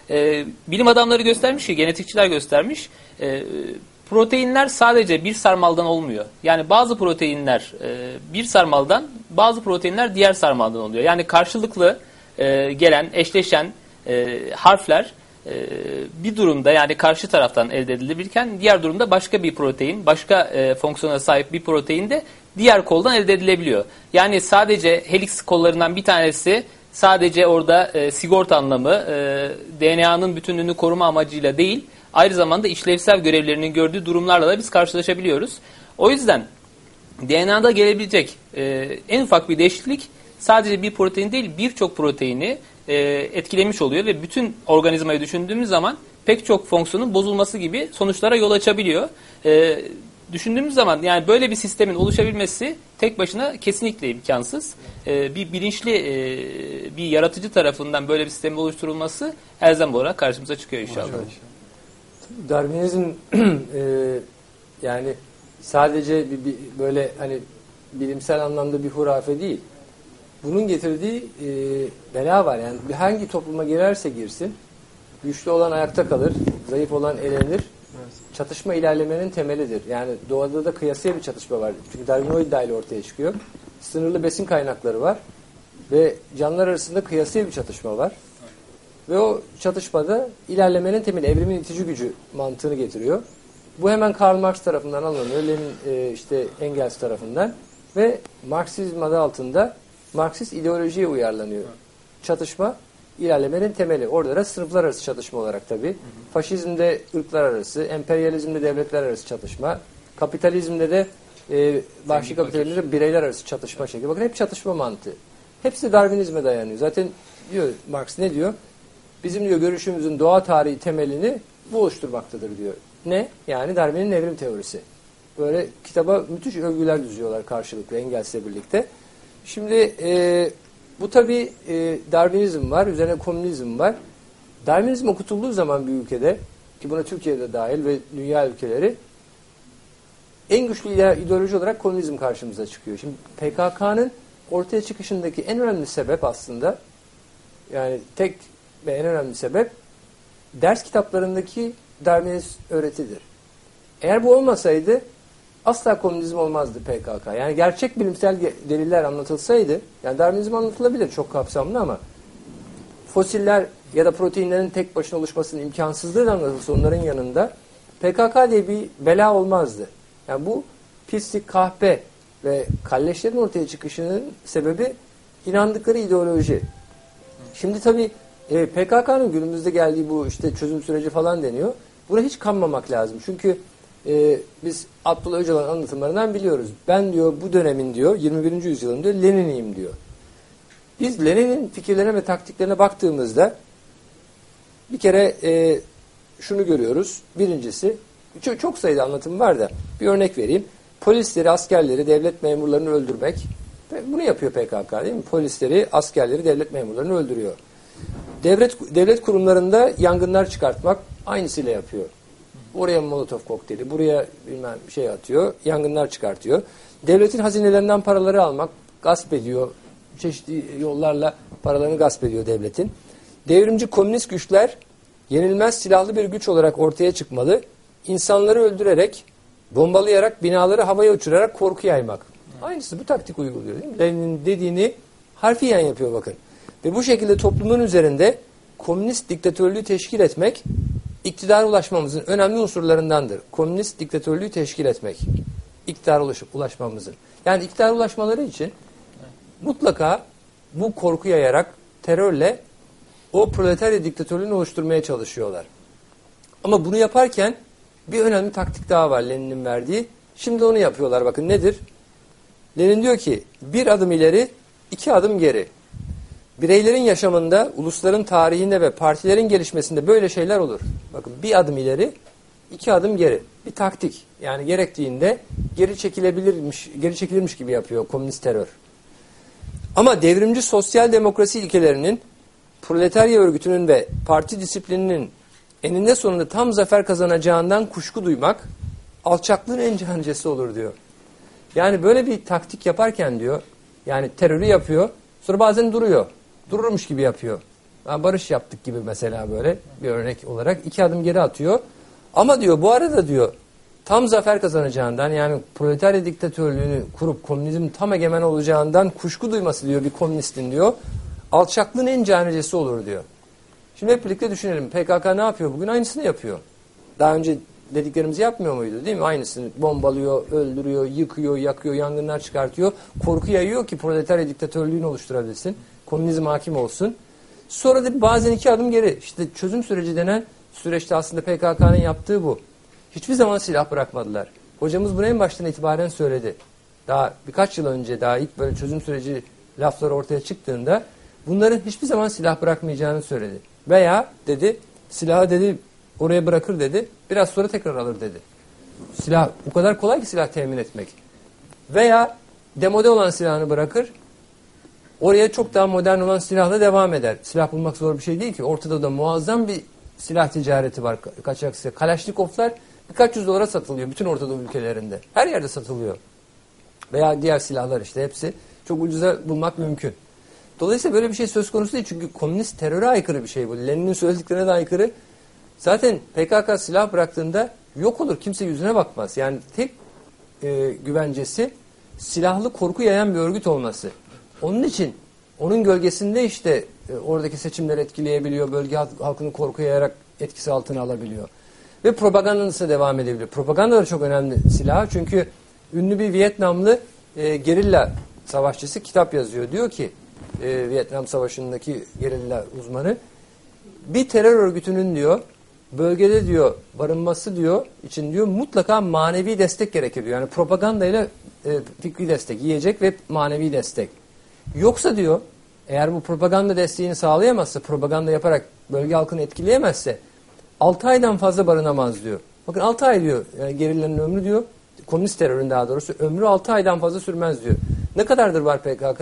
Bilim adamları göstermiş ki, genetikçiler göstermiş. Proteinler sadece bir sarmaldan olmuyor. Yani bazı proteinler bir sarmaldan, bazı proteinler diğer sarmaldan oluyor. Yani karşılıklı gelen, eşleşen harfler bir durumda, yani karşı taraftan elde edilebilirken, diğer durumda başka bir protein, başka fonksiyona sahip bir protein de diğer koldan elde edilebiliyor. Yani sadece helix kollarından bir tanesi sadece orada sigorta anlamı, DNA'nın bütünlüğünü koruma amacıyla değil, aynı zamanda işlevsel görevlerinin gördüğü durumlarla da biz karşılaşabiliyoruz. O yüzden DNA'da gelebilecek en ufak bir değişiklik sadece bir protein değil, birçok proteini etkilemiş oluyor ve bütün organizmayı düşündüğümüz zaman pek çok fonksiyonun bozulması gibi sonuçlara yol açabiliyor. Düşündüğümüz zaman yani böyle bir sistemin oluşabilmesi tek başına kesinlikle imkansız. Bir bilinçli bir yaratıcı tarafından böyle bir sistemin oluşturulması elzem olarak karşımıza çıkıyor inşallah. Darwinizm yani sadece böyle hani bilimsel anlamda bir hurafe değil. Bunun getirdiği bela var. Yani hangi topluma girerse girsin, güçlü olan ayakta kalır, zayıf olan elenir. Çatışma ilerlemenin temelidir. Yani doğada da kıyasıya bir çatışma var. Çünkü Darwin o iddiayla ortaya çıkıyor. Sınırlı besin kaynakları var ve canlılar arasında kıyasıya bir çatışma var. Ve o çatışmada ilerlemenin temeli, evrimin itici gücü mantığını getiriyor. Bu hemen Karl Marx tarafından alınıyor. Lenin, işte Engels tarafından ve Marksizm adı altında Marksist ideolojiye uyarlanıyor. Çatışma ilerlemenin temeli. Orada da sınıflar arası çatışma olarak tabii. Faşizmde ırklar arası, emperyalizmde devletler arası çatışma, kapitalizmde de vahşi kapitalizmde bireyler arası çatışma şekli. Bakın hep çatışma mantığı. Hepsi Darwinizme dayanıyor. Zaten diyor Marx ne diyor? Bizim diyor görüşümüzün doğa tarihi temelini bu oluşturmaktadır diyor. Ne? Yani Darwin'in evrim teorisi. Böyle kitaba müthiş övgüler düzüyorlar karşılıklı Engels'le birlikte. Şimdi bu tabii Darwinizm var, üzerine komünizm var. Darwinizm okutulduğu zaman bir ülkede, ki buna Türkiye'de dahil ve dünya ülkeleri, en güçlü ideoloji olarak komünizm karşımıza çıkıyor. Şimdi PKK'nın ortaya çıkışındaki en önemli sebep aslında, yani tek ve en önemli sebep ders kitaplarındaki Darwinist öğretidir. Eğer bu olmasaydı asla komünizm olmazdı PKK. Yani gerçek bilimsel deliller anlatılsaydı, yani Darwinizm anlatılabilir çok kapsamlı ama fosiller ya da proteinlerin tek başına oluşmasının imkansızlığı da anlatılsa onların yanında PKK diye bir bela olmazdı. Yani bu pislik, kahpe ve kalleşlerin ortaya çıkışının sebebi inandıkları ideoloji. Şimdi tabii PKK'nın günümüzde geldiği bu işte çözüm süreci falan deniyor. Buna hiç kanmamak lazım. Çünkü biz Abdullah Öcalan'ın anlatımlarından biliyoruz. Ben diyor bu dönemin diyor 21. yüzyılın diyor Lenin'iyim diyor. Biz Lenin'in fikirlerine ve taktiklerine baktığımızda bir kere şunu görüyoruz. Birincisi çok sayıda anlatım var da bir örnek vereyim. Polisleri, askerleri, devlet memurlarını öldürmek. Bunu yapıyor PKK değil mi? Polisleri, askerleri, devlet memurlarını öldürüyor. Devlet kurumlarında yangınlar çıkartmak aynısıyla yapıyor. Oraya Molotov kokteyli, buraya bilmem şey atıyor, yangınlar çıkartıyor. Devletin hazinelerinden paraları almak, gasp ediyor. Çeşitli yollarla paralarını gasp ediyor devletin. Devrimci komünist güçler yenilmez silahlı bir güç olarak ortaya çıkmalı. İnsanları öldürerek, bombalayarak, binaları havaya uçurarak korku yaymak. Aynısı bu taktik uyguluyor değil mi? Lenin'in dediğini harfiyen yapıyor bakın. Ve bu şekilde toplumun üzerinde komünist diktatörlüğü teşkil etmek iktidara ulaşmamızın önemli unsurlarındandır. Komünist diktatörlüğü teşkil etmek. İktidara ulaşmamızın. Yani iktidara ulaşmaları için mutlaka bu korku yayarak terörle o proletarya diktatörlüğünü oluşturmaya çalışıyorlar. Ama bunu yaparken bir önemli taktik daha var Lenin'in verdiği. Şimdi onu yapıyorlar. Bakın nedir? Lenin diyor ki bir adım ileri, iki adım geri. Bireylerin yaşamında, ulusların tarihinde ve partilerin gelişmesinde böyle şeyler olur. Bakın bir adım ileri, iki adım geri. Bir taktik. Yani gerektiğinde geri çekilirmiş gibi yapıyor komünist terör. Ama devrimci sosyal demokrasi ilkelerinin, proletarya örgütünün ve parti disiplininin eninde sonunda tam zafer kazanacağından kuşku duymak alçaklığın en canicesi olur diyor. Yani böyle bir taktik yaparken diyor, yani terörü yapıyor, sonra bazen duruyor. Dururmuş gibi yapıyor. barış yaptık gibi mesela böyle bir örnek olarak 2 adım geri atıyor. Ama diyor bu arada diyor tam zafer kazanacağından yani proletarya diktatörlüğünü kurup komünizmin tam egemen olacağından kuşku duyması diyor bir komünistin diyor. Alçaklığın en canicesi olur diyor. Şimdi hep birlikte düşünelim. PKK ne yapıyor? Bugün aynısını yapıyor. Daha önce dediklerimizi yapmıyor muydu değil mi? Aynısını bombalıyor, öldürüyor, yıkıyor, yakıyor, yangınlar çıkartıyor. Korku yayıyor ki proletarya diktatörlüğünü oluşturabilsin. Komünizm hakim olsun. Sonra da bazen 2 adım geri. İşte çözüm süreci denen süreçte aslında PKK'nın yaptığı bu. Hiçbir zaman silah bırakmadılar. Hocamız bunu en baştan itibaren söyledi. Daha birkaç yıl önce daha ilk böyle çözüm süreci lafları ortaya çıktığında bunların hiçbir zaman silah bırakmayacağını söyledi. Veya dedi silahı dedi oraya bırakır dedi. Biraz sonra tekrar alır dedi. Silah o kadar kolay ki silah temin etmek. Veya demode olan silahını bırakır. Oraya çok daha modern olan silahla devam eder. Silah bulmak zor bir şey değil ki. Ortada da muazzam bir silah ticareti var. Kaçak silah. Kalaşnikovlar birkaç yüz dolara satılıyor. Bütün Orta Doğu ülkelerinde. Her yerde satılıyor. Veya diğer silahlar işte hepsi çok ucuza bulmak mümkün. Dolayısıyla böyle bir şey söz konusu değil. Çünkü komünist teröre aykırı bir şey bu. Lenin'in söylediklerine de aykırı. Zaten PKK silah bıraktığında yok olur. Kimse yüzüne bakmaz. Yani tek güvencesi silahlı korku yayan bir örgüt olması. Onun için onun gölgesinde işte oradaki seçimleri etkileyebiliyor. Bölge halkını korku yayarak etkisi altına alabiliyor. Ve propagandası devam edebiliyor. Propaganda da çok önemli silah. Çünkü ünlü bir Vietnamlı gerilla savaşçısı kitap yazıyor. Diyor ki Vietnam Savaşı'ndaki gerilla uzmanı bir terör örgütünün diyor bölgede diyor barınması diyor için diyor mutlaka manevi destek gerekir diyor. Yani propaganda ile fikri destek, yiyecek ve manevi destek. Yoksa diyor eğer bu propaganda desteğini sağlayamazsa, propaganda yaparak bölge halkını etkileyemezse 6 aydan fazla barınamaz diyor. Bakın 6 ay diyor yani gerillanın ömrü diyor. Komünist terörün daha doğrusu ömrü 6 aydan fazla sürmez diyor. Ne kadardır var PKK?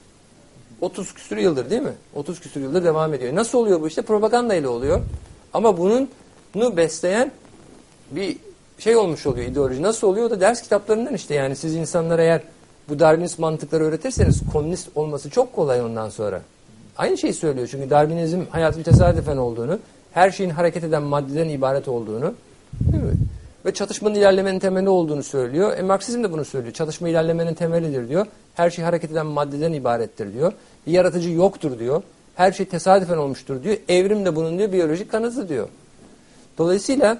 30 küsur yıldır değil mi? 30 küsur yıldır devam ediyor. Nasıl oluyor bu işte? Propaganda ile oluyor. Ama bunu besleyen bir şey olmuş oluyor ideoloji. Nasıl oluyor? O da ders kitaplarından işte yani siz insanlara eğer bu Darwinist mantıkları öğretirseniz komünist olması çok kolay ondan sonra. Aynı şeyi söylüyor çünkü Darwinizm hayatın tesadüfen olduğunu, her şeyin hareket eden maddeden ibaret olduğunu, değil mi? Ve çatışmanın ilerlemenin temeli olduğunu söylüyor. Marksizm de bunu söylüyor. Çatışma ilerlemenin temelidir diyor. Her şey hareket eden maddeden ibarettir diyor. Bir yaratıcı yoktur diyor. Her şey tesadüfen olmuştur diyor. Evrim de bunun diyor biyolojik kanıtı diyor. Dolayısıyla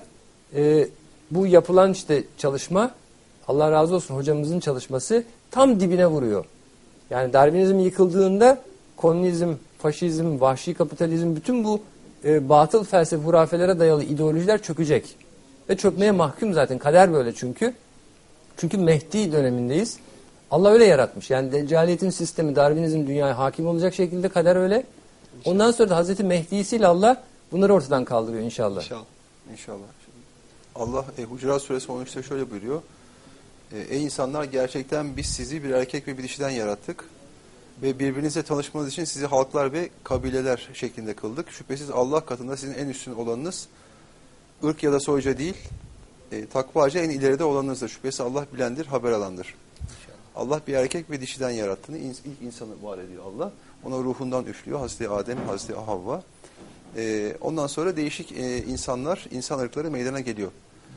bu yapılan işte çalışma Allah razı olsun hocamızın çalışması tam dibine vuruyor. Yani Darwinizm yıkıldığında komünizm, faşizm, vahşi kapitalizm bütün bu batıl felsefe hurafelere dayalı ideolojiler çökecek. Ve çökmeye mahkum zaten. Kader böyle çünkü. Çünkü Mehdi dönemindeyiz. Allah öyle yaratmış. Yani Deccaliyetin sistemi, Darwinizm dünyaya hakim olacak şekilde kader öyle. Ondan sonra da Hazreti Mehdi'siyle Allah bunları ortadan kaldırıyor inşallah. İnşallah. Allah Hucurat Suresi 13'te şöyle buyuruyor. Ey insanlar gerçekten biz sizi bir erkek ve bir dişiden yarattık. Ve birbirinizle tanışmanız için sizi halklar ve kabileler şeklinde kıldık. Şüphesiz Allah katında sizin en üstün olanınız ırk ya da soyca değil, takvaca en ileride olanınızdır. Şüphesiz Allah bilendir, haber alandır. Allah bir erkek ve dişiden yarattığını, ilk insanı var ediyor Allah. Ona ruhundan üflüyor. Hazreti Adem, Hazreti Havva. Ondan sonra değişik insanlar, insan ırkları meydana geliyor.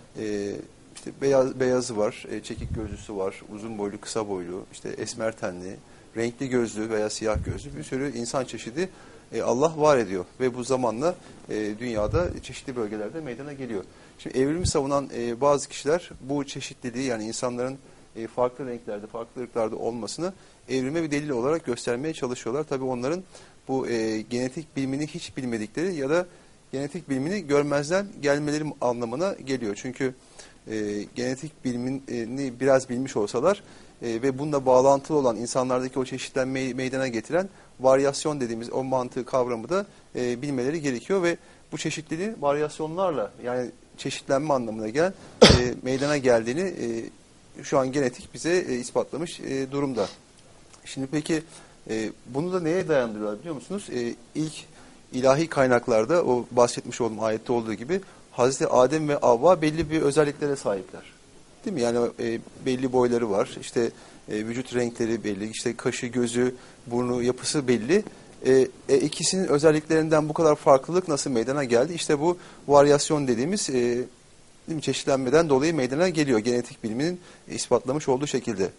İşte beyazı var, çekik gözlüsü var, uzun boylu, kısa boylu, işte esmer tenli, renkli gözlü veya siyah gözlü bir sürü insan çeşidi Allah var ediyor. Ve bu zamanla dünyada çeşitli bölgelerde meydana geliyor. Şimdi evrimi savunan bazı kişiler bu çeşitliliği yani insanların farklı renklerde, farklı ırklarda olmasını evrime bir delil olarak göstermeye çalışıyorlar. Tabii onların bu genetik bilimini hiç bilmedikleri ya da genetik bilimini görmezden gelmeleri anlamına geliyor. Çünkü genetik bilimini biraz bilmiş olsalar ve bununla bağlantılı olan insanlardaki o çeşitlenmeyi meydana getiren varyasyon dediğimiz o mantığı kavramı da bilmeleri gerekiyor ve bu çeşitliliğin varyasyonlarla yani çeşitlenme anlamına gelen meydana geldiğini şu an genetik bize ispatlamış durumda. Şimdi peki bunu da neye dayandırıyorlar biliyor musunuz? İlk ilahi kaynaklarda o bahsetmiş olduğum ayette olduğu gibi Hazreti Adem ve Havva belli bir özelliklere sahipler. Değil mi? Yani belli boyları var. İşte vücut renkleri belli. İşte kaşı, gözü, burnu yapısı belli. İkisinin özelliklerinden bu kadar farklılık nasıl meydana geldi? İşte bu varyasyon dediğimiz değil mi, çeşitlenmeden dolayı meydana geliyor. Genetik biliminin ispatlamış olduğu şekilde.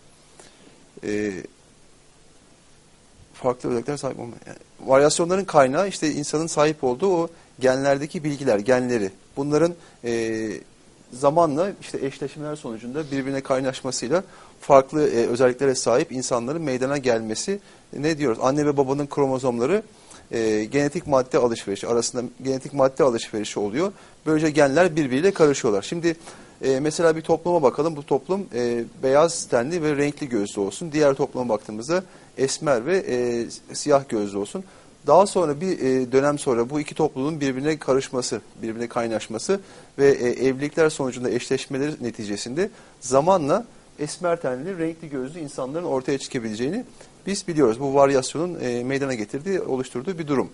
Farklı özellikler sahip olma. Yani varyasyonların kaynağı işte insanın sahip olduğu o genlerdeki bilgiler, genleri. Bunların zamanla işte eşleşmeler sonucunda birbirine kaynaşmasıyla farklı özelliklere sahip insanların meydana gelmesi, ne diyoruz? Anne ve babanın kromozomları genetik madde alışverişi arasında genetik madde alışverişi oluyor. Böylece genler birbiriyle karışıyorlar. Şimdi mesela bir topluma bakalım. Bu toplum beyaz tenli ve renkli gözlü olsun. Diğer topluma baktığımızda esmer ve siyah gözlü olsun. Daha sonra bir dönem sonra bu iki toplumun birbirine karışması, birbirine kaynaşması ve evlilikler sonucunda eşleşmeleri neticesinde zamanla esmer tenli, renkli gözlü insanların ortaya çıkabileceğini biz biliyoruz. Bu varyasyonun meydana getirdiği, oluşturduğu bir durum.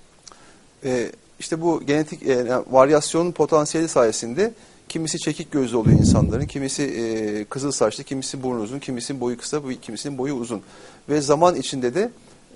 İşte bu genetik varyasyonun potansiyeli sayesinde kimisi çekik gözlü oluyor insanların, kimisi kızıl saçlı, kimisi burnu uzun, kimisinin boyu kısa, kimisinin boyu uzun. Ve zaman içinde de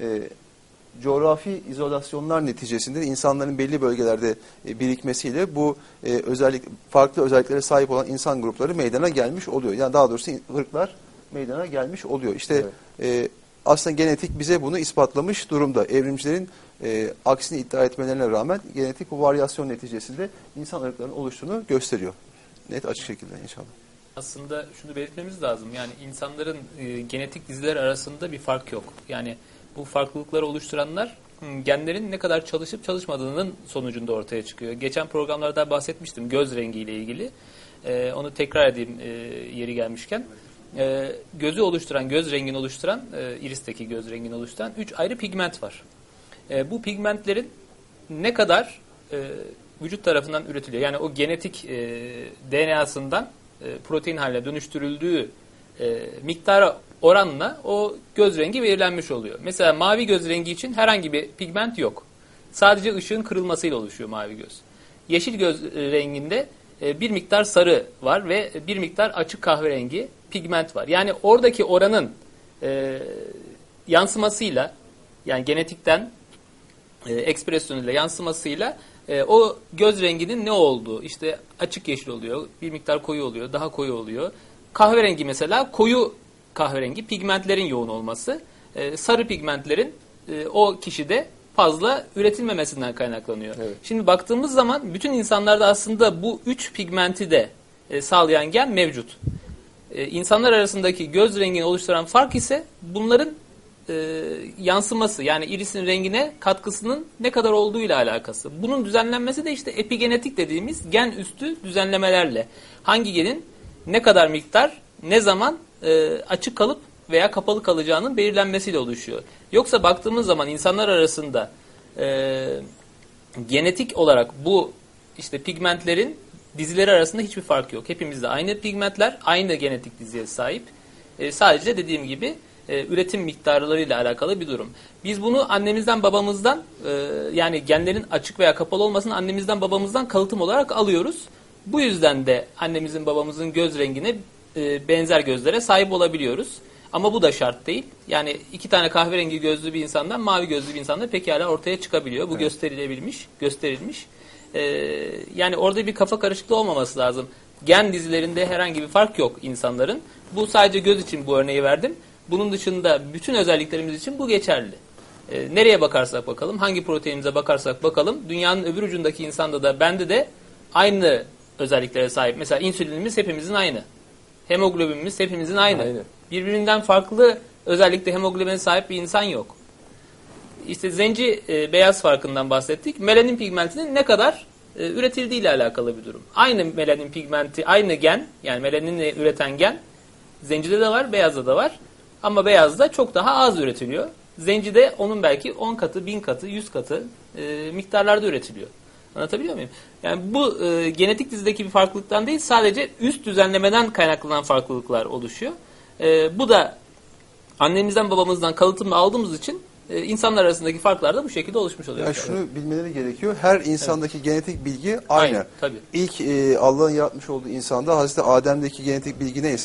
coğrafi izolasyonlar neticesinde insanların belli bölgelerde birikmesiyle bu farklı özelliklere sahip olan insan grupları meydana gelmiş oluyor. Yani daha doğrusu ırklar meydana gelmiş oluyor. İşte aslında genetik bize bunu ispatlamış durumda. Evrimcilerin aksini iddia etmelerine rağmen genetik bu varyasyon neticesinde insan ırklarının oluştuğunu gösteriyor. Net, açık şekilde inşallah. Aslında şunu belirtmemiz lazım. Yani insanların genetik dizileri arasında bir fark yok. Yani bu farklılıkları oluşturanlar genlerin ne kadar çalışıp çalışmadığının sonucunda ortaya çıkıyor. Geçen programlarda bahsetmiştim göz rengiyle ilgili. Onu tekrar edeyim yeri gelmişken. Gözü oluşturan, göz rengini oluşturan, iristeki göz rengini oluşturan 3 ayrı pigment var. Bu pigmentlerin ne kadar vücut tarafından üretiliyor, yani o genetik DNA'sından protein haline dönüştürüldüğü miktara oranla o göz rengi belirlenmiş oluyor. Mesela mavi göz rengi için herhangi bir pigment yok. Sadece ışığın kırılmasıyla oluşuyor mavi göz. Yeşil göz renginde bir miktar sarı var ve bir miktar açık kahverengi pigment var. Yani oradaki oranın yansımasıyla, yani genetikten ekspresyonuyla yansımasıyla o göz renginin ne olduğu, işte açık yeşil oluyor, bir miktar koyu oluyor, daha koyu oluyor. Kahverengi mesela koyu kahverengi pigmentlerin yoğun olması, sarı pigmentlerin o kişide fazla üretilmemesinden kaynaklanıyor. Evet. Şimdi baktığımız zaman bütün insanlarda aslında bu 3 pigmenti de sağlayan gen mevcut. İnsanlar arasındaki göz rengini oluşturan fark ise bunların yansıması, yani irisin rengine katkısının ne kadar olduğuyla alakası. Bunun düzenlenmesi de işte epigenetik dediğimiz gen üstü düzenlemelerle hangi genin ne kadar miktar, ne zaman açık kalıp veya kapalı kalacağının belirlenmesiyle oluşuyor. Yoksa baktığımız zaman insanlar arasında genetik olarak bu işte pigmentlerin dizileri arasında hiçbir fark yok. Hepimizde aynı pigmentler, aynı genetik diziye sahip. Sadece dediğim gibi üretim miktarlarıyla alakalı bir durum. Biz bunu annemizden babamızdan yani genlerin açık veya kapalı olmasını annemizden babamızdan kalıtım olarak alıyoruz. Bu yüzden de annemizin babamızın göz rengine benzer gözlere sahip olabiliyoruz. Ama bu da şart değil. Yani 2 tane kahverengi gözlü bir insandan mavi gözlü bir insanda pekala ortaya çıkabiliyor. Bu evet. gösterilmiş. Yani orada bir kafa karışıklığı olmaması lazım. Gen dizilerinde herhangi bir fark yok insanların. Bu sadece göz için bu örneği verdim. Bunun dışında bütün özelliklerimiz için bu geçerli. Nereye bakarsak bakalım, hangi proteinimize bakarsak bakalım, dünyanın öbür ucundaki insanda da bende de aynı özelliklere sahip. Mesela insülinimiz hepimizin aynı. Hemoglobinimiz hepimizin aynı. Birbirinden farklı özellikle hemoglobine sahip bir insan yok. İşte zenci beyaz farkından bahsettik. Melanin pigmentinin ne kadar üretildiği ile alakalı bir durum. Aynı melanin pigmenti, aynı gen, yani melanini üreten gen zencide de var, beyazda da var. Ama beyazda çok daha az üretiliyor. Zencide onun belki 10 katı, 1000 katı, 100 katı miktarlarda üretiliyor. Anlatabiliyor muyum? Yani bu genetik dizideki bir farklılıktan değil, sadece üst düzenlemeden kaynaklanan farklılıklar oluşuyor. Bu da annemizden babamızdan kalıtımla aldığımız için insanlar arasındaki farklar da bu şekilde oluşmuş oluyor. Yani şunu bilmeleri gerekiyor. Her insandaki evet. genetik bilgi aynı. Tabii. İlk Allah'ın yaratmış olduğu insanda Hazreti Adem'deki genetik bilgi neyse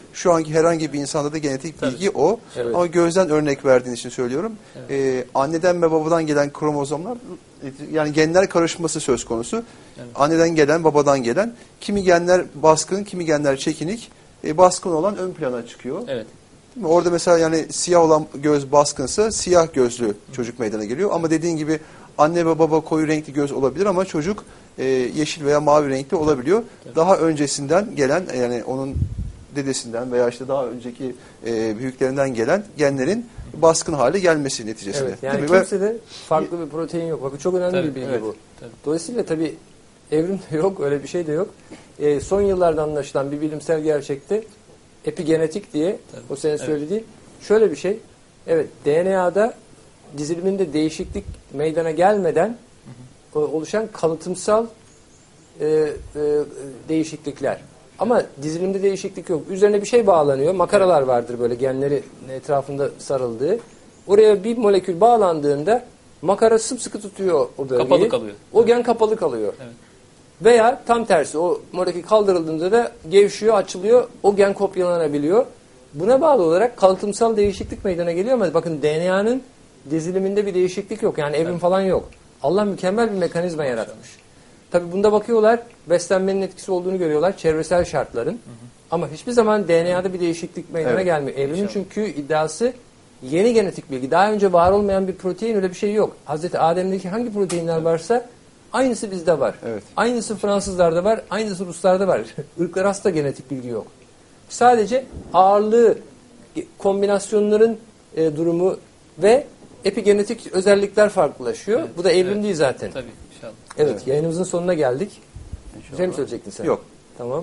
Şu anki herhangi bir insanda da genetik bilgi o. Evet. Ama gözden örnek verdiğin için söylüyorum. Anneden ve babadan gelen kromozomlar, yani genler karışması söz konusu. Evet. Anneden gelen, babadan gelen. Kimi genler baskın, kimi genler çekinik. Baskın olan ön plana çıkıyor. Evet. Değil mi? Orada mesela yani siyah olan göz baskınsa siyah gözlü çocuk meydana geliyor. Ama dediğin gibi anne ve baba koyu renkli göz olabilir ama çocuk yeşil veya mavi renkli olabiliyor. Daha öncesinden gelen, yani onun dedesinden veya işte daha önceki büyüklerinden gelen genlerin baskın hale gelmesi neticesinde. Evet, yani Değil mi? kimsede farklı bir protein yok. Bakın çok önemli Tabii, bir bilgi evet, bu. tabii. Dolayısıyla tabii evrim de yok, öyle bir şey de yok. Son yıllarda anlaşılan bir bilimsel gerçekte epigenetik diye, Tabii, o senin evet. söylediğin şöyle bir şey. Evet, DNA'da diziliminde değişiklik meydana gelmeden oluşan kalıtımsal değişiklikler. Ama dizilimde değişiklik yok. Üzerine bir şey bağlanıyor. Makaralar vardır böyle genleri etrafında sarıldığı. Oraya bir molekül bağlandığında makara sımsıkı tutuyor o bölgeyi. Kapalı kalıyor. O gen kapalı kalıyor. Evet. Veya tam tersi, o molekül kaldırıldığında da gevşiyor, açılıyor. O gen kopyalanabiliyor. Buna bağlı olarak kalıtımsal değişiklik meydana geliyor ama bakın DNA'nın diziliminde bir değişiklik yok. Yani evrim falan yok. Allah mükemmel bir mekanizma yaratmış. Tabii bunda bakıyorlar, beslenmenin etkisi olduğunu görüyorlar, çevresel şartların. Ama hiçbir zaman DNA'da bir değişiklik meydana gelmiyor. Evrimin çünkü iddiası yeni genetik bilgi. Daha önce var olmayan bir protein, öyle bir şey yok. Hazreti Adem'deki hangi proteinler varsa aynısı bizde var. Evet. Aynısı Fransızlarda var, aynısı Ruslarda var. Irklar hasta genetik bilgi yok. Sadece ağırlığı, kombinasyonların durumu ve epigenetik özellikler farklılaşıyor. Evet, Bu da evrim evet. değil zaten. Tabii inşallah. Evet, yayınımızın sonuna geldik. Bir şey mi söyleyecektin sen? Yok. Tamam.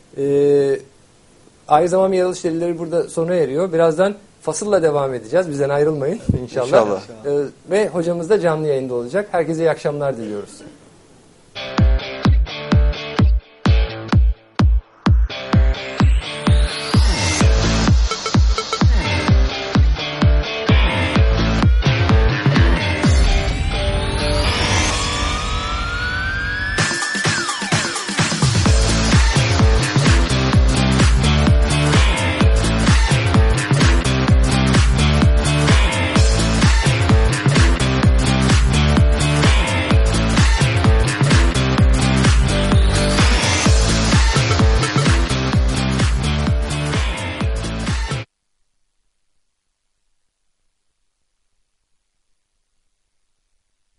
Ay zaman yaratılış delilleri burada sona eriyor. Birazdan fasılla devam edeceğiz. Bizden ayrılmayın inşallah. İnşallah. Ve hocamız da canlı yayında olacak. Herkese iyi akşamlar diliyoruz.